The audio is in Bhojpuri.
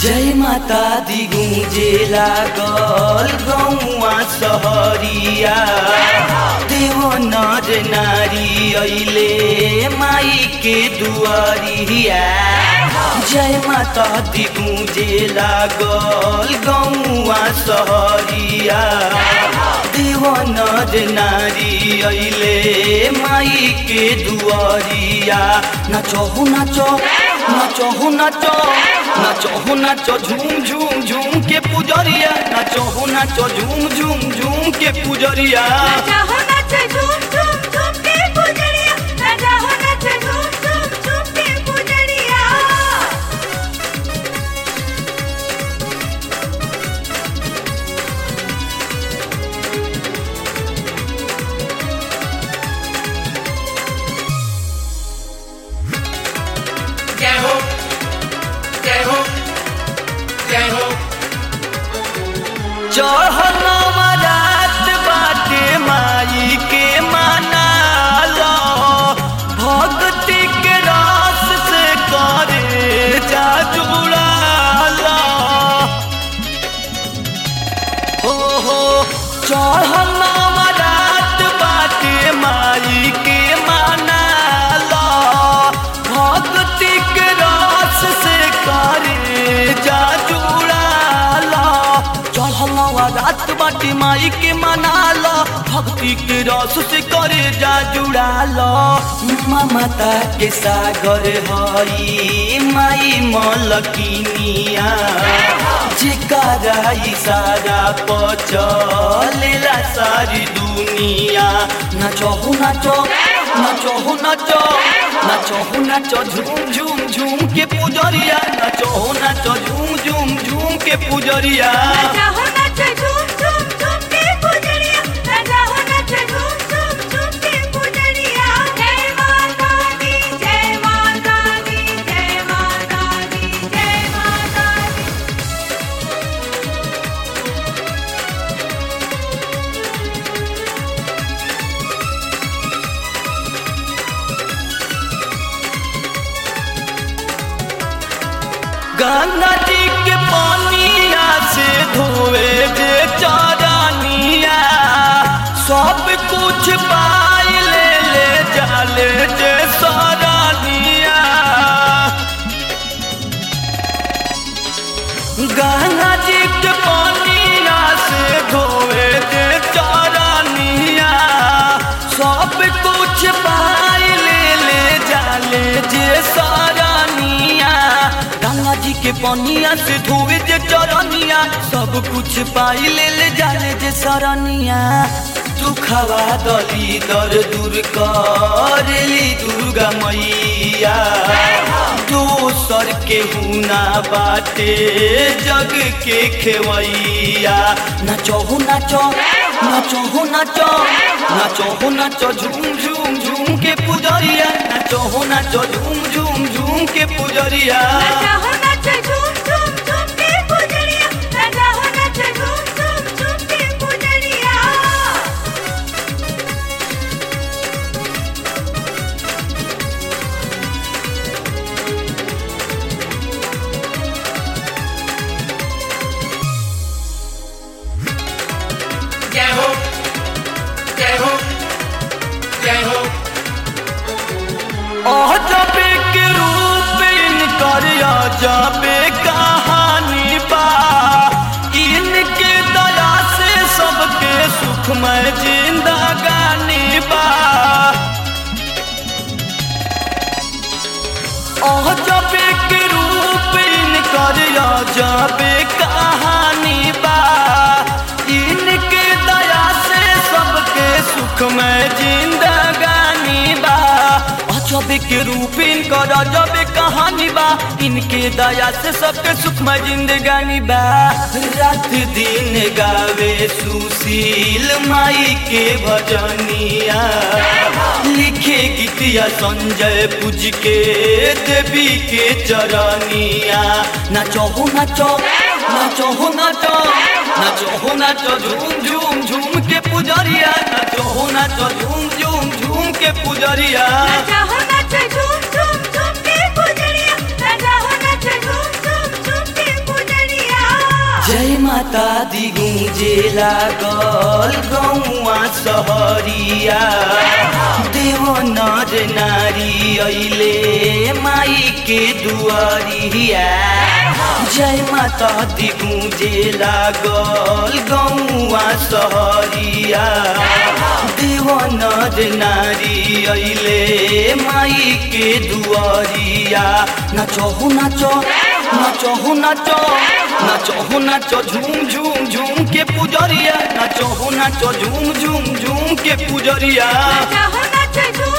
जय माता दी गूंजे लागल गौआ सहरिया देव नर नारी अइले माई के दुआरिया। जय माता दी गूंजे लागल गौआ सहरिया देव नर नारी अइले माई के दुआरिया। नाचो नाचो नाचो नाचो नाचो नाचो झूम झूम झूम के पुजरिया। नाचो नाचो झूम झूम झूम के पुजरिया। नाचो नाचो झूम झूम झूम के पुजरिया। नाचो नाचो झूम झूम झूम के पुजरिया। जय हो जय हो जय हो। चढ़नवा रात बाटे माई के मनाला भक्ति के रस से करे जा जुड़ाला। हो चढ़नवा रात बाटे माई के मनाला भक्ति के रस से करे जा जुड़ाला। चढ़नवा रात बाटे माई के मनाला भक्ति के रस से करे जा जुड़ाला। ममता के सागर हई माई मलकिनिया जेकरा इशारा पर चलेला सारी दुनिया। नाचो नाचो नाचो नाचो नाचो नाचो झूम झूम झूम के पुजरिया। नाचो नाचो झूम झूम झूम के पुजरिया। नाचो नाचो झूम झूम झूम के पुजरिया। नाचो नाचो झूम झूम झूम के पुजरिया। जय माता दी जय माता दी जय माता दी जय माता दी। गंगा जी के पानिया से धोए जे चरनिया सब कुछ पाई ले जाले जे सरनिया। गंगा जी के पानिया से धोए जे चरनिया सब कुछ पाई ले जाले जे सरनिया। गंगा जी के पनिया से धोवे जे चरनिया सब कुछ पाई ले जाले जे सरनिया। दुखवा दली दर दूर करेली दुर्गा मैया दोसर के हुना बाटे जग के खेवैया। नाचो नाचो नाचो नाचो नाचो नाचो झूम झूम झूम के पुजरिया। नाचो नाचो झूम झूम झूम के पुजरिया। नाचो नाचो झूम झूम झूम के पुजरिया। नाचो नाचो झूम झूम झूम के पुजरिया। जय हो जय हो जय हो। अजबे के रूप इनकर अजबे कहानी बा इनके दया से सबके सुखमय जिंदगानी बा। अजबे के रूप इनकर अजबे कहानी बा इनके दया से सबके सुखमय जिंदगानी बा। अजबे के रूप इनकर अजबे कहानी बा इनके दया से सबके सुखमय जिंदगानी बा। रात दिन गावे सुशील माई के भजनिया लिखे गीतिया संजय पूज के देवी के चरनिया। नाचो नाचो नाचो नाचो नाचो नाचो झूम झूम झूम के पुजरिया। नाचो नाचो झूम झूम झूम के पुजरिया। नाचो नाचो झूम झूम झूम के पुजरिया। नाचो नाचो झूम झूम झूम के पुजरिया। जय माता दी गूंजे लागल गौआ सहरिया देव नर नारी अइले माई के दुआरिया जय माता दी गूंजे लागल गौआ सहरिया देव नर नारी अइले माई के दुआरिया नाचो नाचो नाचो नाचो नाचो नाचो झूम झूम झूम के पुजरिया नाचो नाचो झूम झूम झूम के पुजरिया नाचो नाचो